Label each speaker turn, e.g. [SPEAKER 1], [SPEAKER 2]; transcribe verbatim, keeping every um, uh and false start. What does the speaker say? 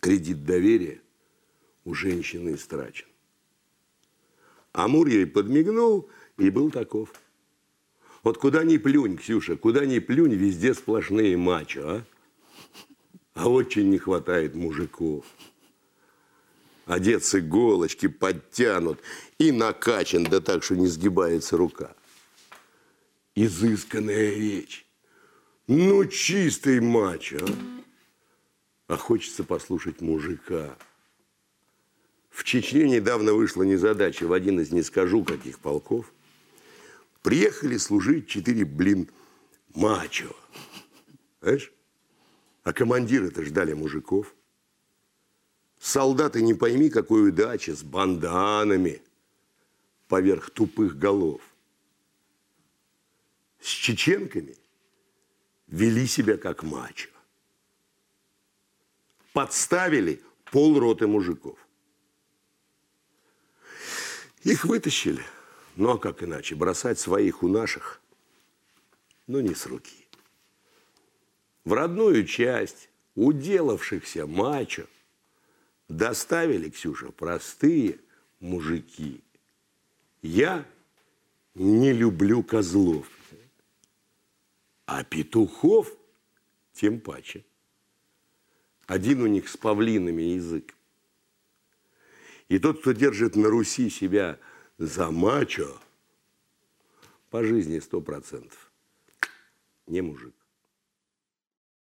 [SPEAKER 1] Кредит доверия у женщины истрачен. Амур ей подмигнул и был таков. Вот куда ни плюнь, Ксюша, куда ни плюнь, везде сплошные мачо, а? А очень не хватает мужиков. Одет с иголочки, подтянут и накачан, да так, что не сгибается рука. Изысканная речь. Ну, чистый мачо, а? А хочется послушать мужика. В Чечне недавно вышла незадача в один из не скажу каких полков. Приехали служить четыре, блин, мачо. Знаешь? А командиры-то ждали мужиков. Солдаты не пойми какой удачи, с банданами поверх тупых голов. С чеченками вели себя как мачо. Подставили полроты мужиков. Их вытащили. Ну, а как иначе? Бросать своих у наших? Ну, не с руки. В родную часть уделавшихся мачо доставили, Ксюша, простые мужики. Я не люблю козлов. А петухов тем паче. Один у них с павлинами язык. И тот, кто держит на Руси себя за мачо, по жизни сто процентов не мужик.